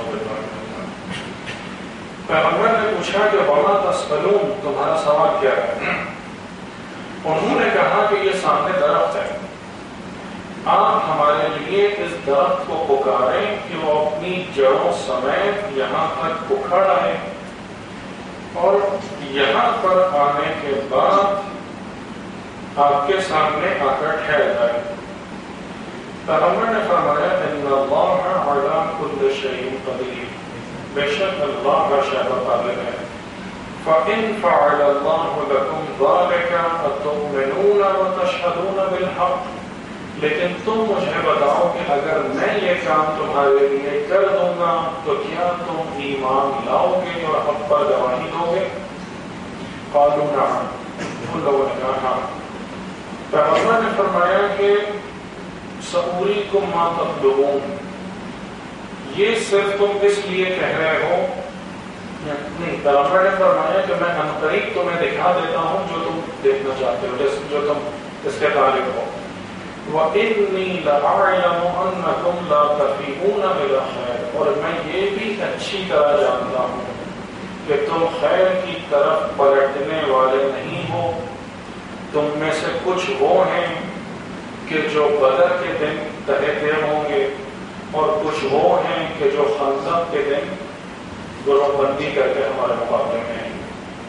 پیغمبر نے پوچھا کہ وما تسألون، تمہارا سوال کیا ہے؟ انہوں نے کہا کہ یہ سامنے درخت ہے، آپ ہمارے لیے اس درخت کو پکاریں کہ وہ اپنی جڑوں سمیت یہاں تک اکھڑ آئے اور یہاں پر آنے کے بعد آپ کے سامنے آ کر ٹھہر جائے. پیغمبر نے فرمایا ان اللہ علی کل شیء قدیر، بے شک اللہ ہر شے پر قادر ہے. فإن فعل اللہ لکم ذلک اتؤمنون وتشهدون بالحق، لیکن تم مجھے بتاؤ کہ اگر میں یہ کام تمہارے لیے کر دوں گا تو کیا تم ایمان لاؤ گے اور حق پر گواہی دو گے؟ قالوا نعم، ان لوگوں نے کہا ہاں. پیغمبر نے فرمایا کہ سأریکم ما تطلبون، یہ صرف تم اس لیے کہہ رہے ہو نہیں. پیغمبر نے فرمایا کہ میں عنقریب تمہیں دکھا دیتا ہوں جو تم دیکھنا چاہتے ہو، جو تم اس کے طالب ہو. وَإِنِّي لَأَعْلَمُ أَنَّكُمْ لَا تَفِيهُونَ بِلَا خَيْرٍ، اور میں یہ بھی اچھی طرح جانتا ہوں کہ تم خیر کی طرف پلٹنے والے نہیں ہو. تم میں سے کچھ وہ ہیں کہ جو بدر کے دن تہتے ہوں گے اور کچھ وہ ہیں کہ جو خندق کے دن گروہ بندی کر کے ہمارے مقابلے میں ہیں.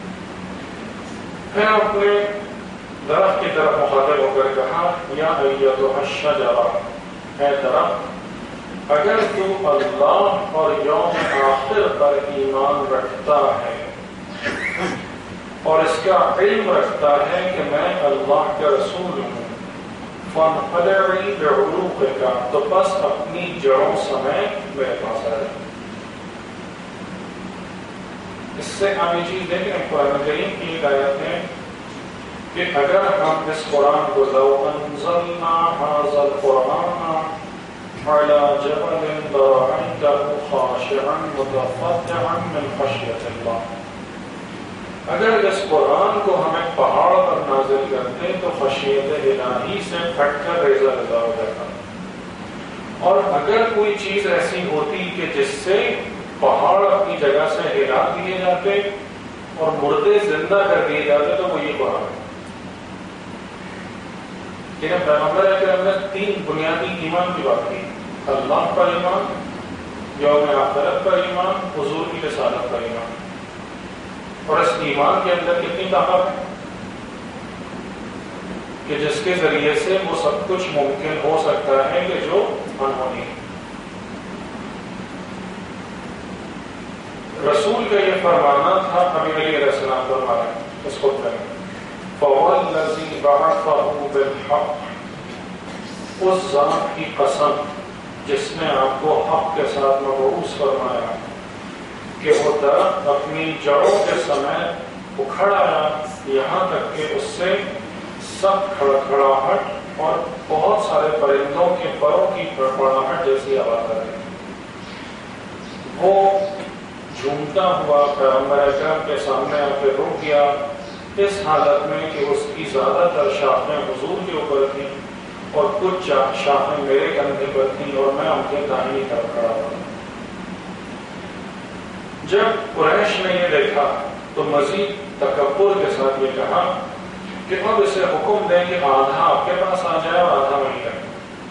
پھر اپنے درخت کی طرف مخاطب ہو کر کہا یا ایتھا الشجرہ، اے درخت اگر تو اللہ اور یوم آخر پر ایمان رکھتا ہے اور اس کا علم رکھتا ہے کہ میں اللہ کا رسول ہوں، فانقلعی بعروقک، تو بس اپنی جڑوں سمیت میرے پاس آ جائے. اس سے آگے چیز دیکھیں قرآن کریم کی ایک آیت ہے کہ اگر ہم اس قرآن کو لو انزلنا هذا القرآن على جبل لرأيته خاشعا متصدعا من خشية الله، اگر اس قرآن کو ہمیں پہاڑ پر نازل کرتے تو خشیت الہی سے پھٹ کر ریزہ ریزہ ہو جاتا. اور اگر کوئی چیز ایسی ہوتی کہ جس سے پہاڑ اپنی جگہ سے ہلا دیے جاتے اور مردے زندہ کر دیے جاتے تو وہ یہ قرآن ہے. پیغمبر اکرم نے 3 بنیادی ایمان کی بات کی: اللہ پر ایمان، یوم آخرت پر ایمان، حضور کی رسالت پر ایمان. اور اس ایمان کے اندر کتنی طاقت ہے کہ جس کے ذریعے سے وہ سب کچھ ممکن ہو سکتا ہے کہ جو انہونی ہے. رسول کا یہ فرمانا تھا، نبی علیہ السلام فرمانا اس خطبے میں، فَوَالَّذِي بَعَثَهُ بِالْحَقِّ، اس ذات کی قسم جس نے آپ کو حق کے ساتھ مبعوث فرمایا کہ وہ درخت اپنی جڑوں کے سمیت اکھڑ آیا یہاں تک کہ اس سے سخت کھڑکھڑاہٹ اور بہت سارے پرندوں کے پروں کی پڑپڑاہٹ جیسی آواز آ رہی. وہ جھومتا ہوا پیغمبر اکرم کے سامنے آ کے رک گیا، اس حالت میں کہ اس کی زیادہ تر شاخیں حضور کے اوپر تھیں اور کچھ شاخیں میرے کندھے پر تھیں اور میں ان کے دائیں طرف کھڑا ہوا. جب قریش نے یہ دیکھا تو مزید تکبر کے ساتھ یہ کہا کہ اب اسے حکم دیں کہ آدھا آپ کے پاس آ جائے اور آدھا وہیں رہے.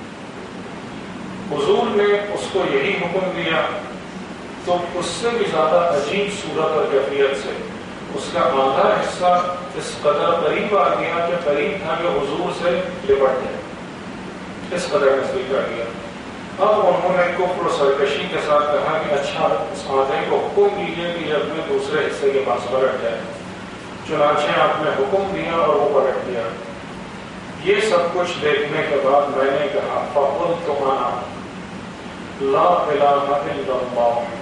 حضور نے اس کو یہی حکم دیا تو اس سے بھی زیادہ عجیب صورت اور کیفیت سے اس کا آدھا حصہ اس قدر قریب آ گیا کہ قریب تھا کہ حضور سے لپٹ جائے، اس قدر نزدیک آ گیا. اب انہوں نے کفر و سرکشی کے ساتھ کہا کہ اچھا اس آدھے کو حکم دیجیے کہ اپنے دوسرے حصے کے پاس پلٹ جائے. چنانچہ آپ نے حکم دیا اور وہ پلٹ دیا. یہ سب کچھ دیکھنے کے بعد میں نے کہا فَقُلْتُ أَنَا لَا إِلَٰهَ إِلَّا اللَّهُ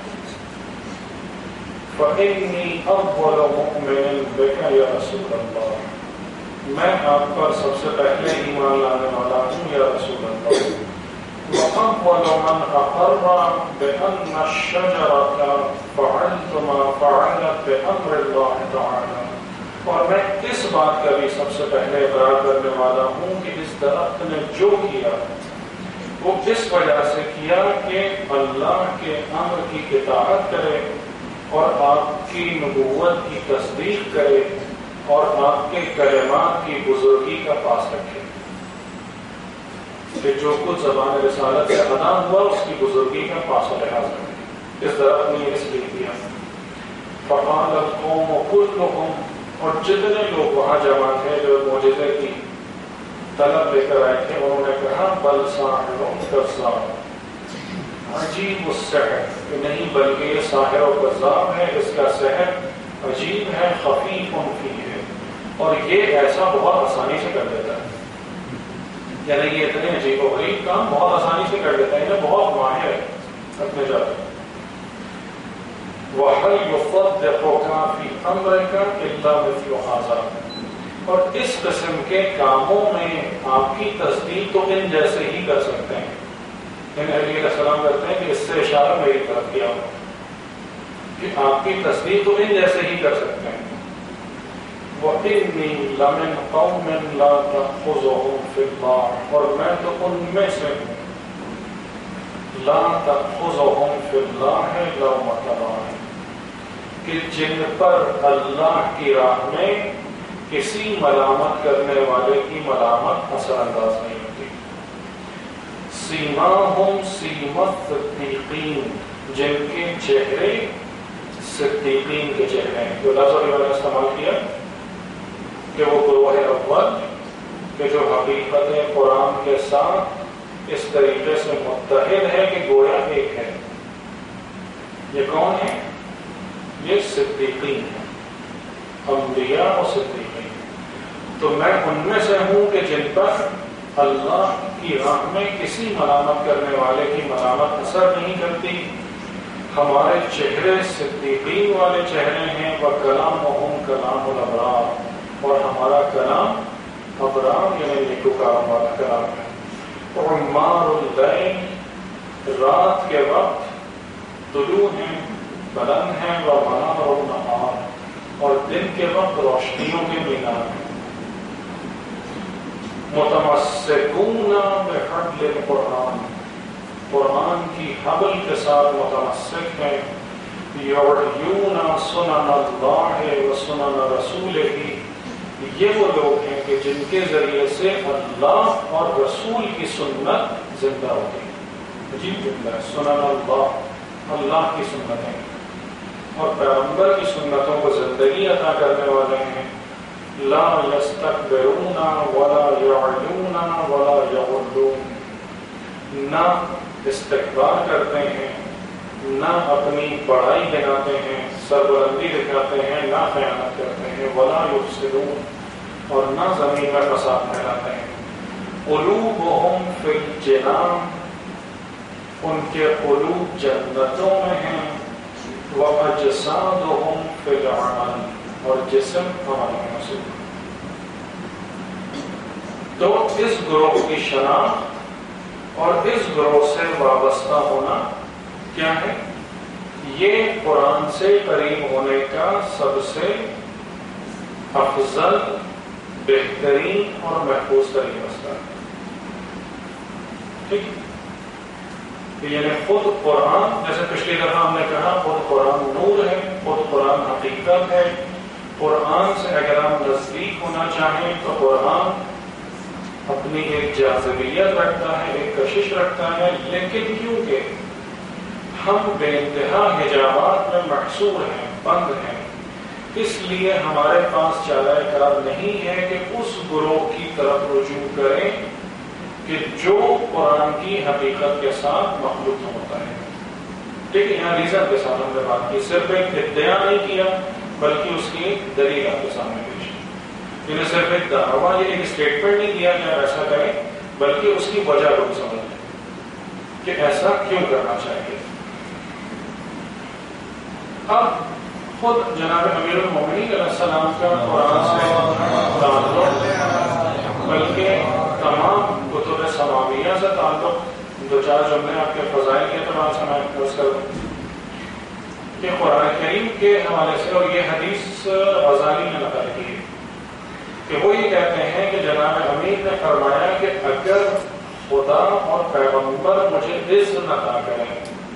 فَإِنِّي أَوَّلُ مُؤْمِنٍ بِكَ يَا رَسُولَ اللَّهِ، میں آپ پر سب سے پہلے ایمان لانے والا ہوں یا رسول اللہ. وَأَوَّلُ مَنْ أَقَرَّ بِأَنَّ الشَّجَرَةَ فَعَلْتُ مَا فَعَلَتْ بِأَمْرِ اللَّهِ تَعَالَى، اور میں اس بات کا بھی سب سے پہلے اقرار کرنے والا ہوں کہ اس درخت نے جو کیا وہ اس وجہ سے کیا کہ اللہ کے امر کی اطاعت کرے اور آپ کی نبوت کی تصدیق کرے اور آپ کے کلمات کی بزرگی کا پاس رکھے کہ جو کچھ زبان رسالت سے ادا ہوا اس کی بزرگی کا پاس و لحاظ کرے. اس درخت نے اس لیے کیا. فقال القوم كلهم، اور جتنے لوگ وہاں جمع تھے جو معجزے کی طلب لے کر آئے تھے انہوں نے کہا بل ساحر کذاب، عجیب السحر، کہ نہیں بلکہ یہ ساحر و کذاب ہے، اس کا سحر عجیب ہے، خفیف فیہ ہے، اور یہ ایسا بہت آسانی سے کر دیتا ہے. یعنی یہ اتنے عجیب و غریب کام بہت آسانی سے کر دیتا ہے، یہ بہت ماہر ہے اپنے جاتے. وَهَلْ يُصَدِّقُكَ فِي أَمْرِكَ إِلَّا مِثْلُ هَذَا، اور اس قسم کے کاموں میں آپ کی تصدیق تو ان جیسے ہی کر سکتے ہیں. علیہ السلام کرتے ہیں کہ اس سے اشارہ میری طرف کیا ہو کہ آپ کی تصدیق تو ان جیسے ہی کر سکتے ہیں. وَإِنِّي لَمِنْ قَوْمٍ لَا تَأْخُذُهُمْ فِي اللَّهِ، اور میں تو ان میں سے ہوں لَا تَأْخُذُهُمْ فِي اللَّهِ لَوْمَةَ لَائِمٍ، کہ جن پر اللہ کی راہ میں کسی ملامت کرنے والے کی ملامت اثر انداز نہیں ہوتی. سیماہم سیمت صدیقین، جن کے چہرے صدیقین کے چہرے ہیں. جو لفظ ابھی میں نے استعمال کیا کہ وہ گروہ اول کہ جو حقیقت قرآن کے ساتھ اس طریقے سے متحد ہے کہ گویا ایک ہے. یہ کون ہے؟ یہ صدیقین ہیں، انبیاء و صدیقین. تو میں ان میں سے ہوں کہ جن پر اللہ کی راہ میں کسی ملامت کرنے والے کی ملامت اثر نہیں کرتی. ہمارے چہرے صدیقین والے چہرے ہیں. وَكَلَامُهُمْ كَلَامُ الْأَبْرَارِ، اور ہمارا کلام ابرار یعنی نیکوکار والا کلام ہے. عمار اللیل، رات کے وقت طلوع ہیں، بلند ہیں. ومنار النہار، اور دن کے وقت روشنیوں کے مینار ہیں. متمسکون بحبل القرآن، قرآن کی حبل کے ساتھ متمسک ہیں، یعیون سنن اللہ و سنن رسولہ، یہ وہ لوگ ہیں کہ جن کے ذریعے سے اللہ اور رسول کی سنت زندہ ہوتی ہے۔ عجیب جملہ ہے، سنن اللہ، اللہ کی سنتیں اور پیغمبر کی سنتوں کو زندگی عطا کرنے والے ہیں۔ لا یستکبرون ولا یعلون ولا یغلون، نہ استکبار کرتے ہیں، نہ اپنی بڑائی دکھاتے ہیں، سربلندی دکھاتے ہیں، نہ خیانت کرتے ہیں، ولا یفسدون، اور نہ زمین میں فساد پھیلاتے ہیں۔ قلوبہم فی الجنان، ان کے قلوب جنتوں میں ہیں، وَأَجْسَادُهُمْ فِي الْعَمَلِ، اور جسم عمل میں مصروف۔ تو اس گروہ کی شناخت اور اس گروہ سے وابستہ ہونا کیا ہے؟ یہ قرآن سے قریب ہونے کا سب سے افضل، بہترین اور محفوظ ترین راستہ ہے۔ ٹھیک، یعنی خود قرآن، جیسے پچھلی دفعہ ہم نے کہا، خود قرآن نور ہے، خود قرآن حقیقت ہے۔ قرآن سے اگر ہم نزدیک ہونا چاہیں تو قرآن اپنی ایک جاذبیت رکھتا ہے، ایک کشش رکھتا ہے، لیکن کیونکہ ہم بے انتہا حجابات میں محصور ہیں، بند ہیں، اس لیے ہمارے پاس چارہ کار نہیں ہے کہ اس گروہ کی طرف رجوع کریں کہ جو قرآن کی حقیقت کے ساتھ مخلوط ہوتا ہے۔ ٹھیک ہے، یہاں ریزن کے ساتھ ہم نے بات کی، صرف ایک ادعا نہیں کیا بلکہ اس کی ایک دلیل آپ کے سامنے پیش کی۔ انہیں صرف ایک دعویٰ، یہ ایک اسٹیٹمنٹ نہیں دیا کہ آپ ایسا کریں، بلکہ اس کی وجہ کو بھی سمجھیں کہ ایسا کیوں کرنا چاہیے۔ اب خود جناب امیر المومنین علیہ السلام کا قرآن سے تعلق، بلکہ تمام کتب سماویہ سے تعلق، دو چار جملے آپ کے فضائل کے اعتبار سے میں عرض کر دوں کہ قرآن کریم کے حوالے سے، اور یہ حدیث غزالی نے نقل کی ہے کہ وہ یہ کہتے ہیں کہ جناب امیر نے فرمایا کہ اگر خدا اور پیغمبر مجھے اذن عطا کریں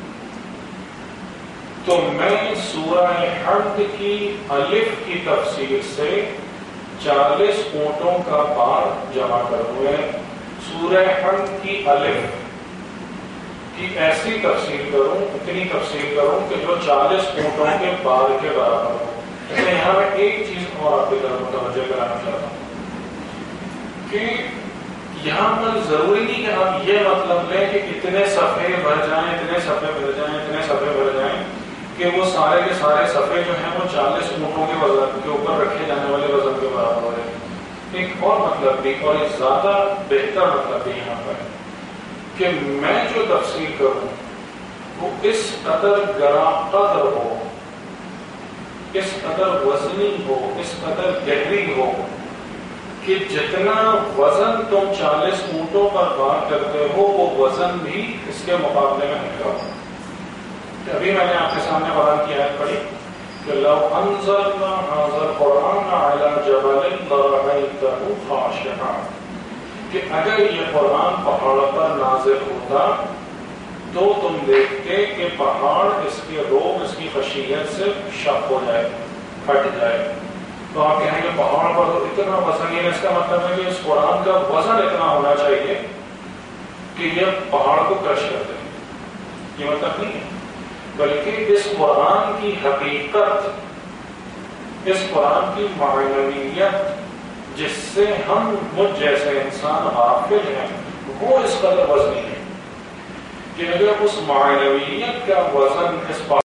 تو میں سورہ حمد کی الف کی تفسیر سے 40 اونٹوں کا بار جمع کروں گا۔ سورہ حمد کی الف کی ایسی تفسیر کروں، اتنی تفسیر کروں کہ جو 40 اونٹوں کے بار کے برابر ہو۔ میں یہاں میں ایک چیز اور آپ کی طرف متوجہ کرانا چاہتا ہوں کہ یہاں پر ضروری نہیں کہ آپ یہ مطلب لیں کہ اتنے صفحے بھر جائیں، اتنے صفحے بھر جائیں، اتنے صفحے بھر جائیں کہ وہ سارے کے سارے صفحے جو ہیں وہ 40 اونٹوں کے وزن کے اوپر رکھے جانے والے وزن کے برابر ہو رہے ہیں۔ ایک اور مطلب بھی، اور ایک زیادہ بہتر مطلب بھی یہاں پر ہے کہ میں جو تفسیر کروں وہ اس قدر گراں قدر ہو، اس قدر وزنی ہو، اس قدر گہری ہو کہ جتنا وزن تم 40 اونٹوں پر بار کرتے ہو وہ وزن بھی اس کے مقابلے میں ہلکا ہو۔ ابھی میں نے آپ کے سامنے قرآن کی آیت پڑھی کہ لو انزلنا هذا القرآن على جبل لرأيته خاشعا، کہ اگر یہ قرآن پہاڑ پر نازل ہوتا تو تم دیکھتے کہ پہاڑ اس کے روب، اس کی خشیت سے شق ہو جائے، پھٹ جائے۔ تو آپ کہیں گے پہاڑ پر تو اتنا وزن ہے، اس کا مطلب ہے کہ اس قرآن کا وزن اتنا ہونا چاہیے کہ یہ پہاڑ کو کرش کر دے۔ یہ مطلب نہیں ہے، بلکہ اس قرآن کی حقیقت، اس قرآن کی معنویت جس سے ہم مجھ جیسے انسان غافل ہیں، وہ اس قدر وزنی ہے کہ اگر اس معنویت کا وزن اس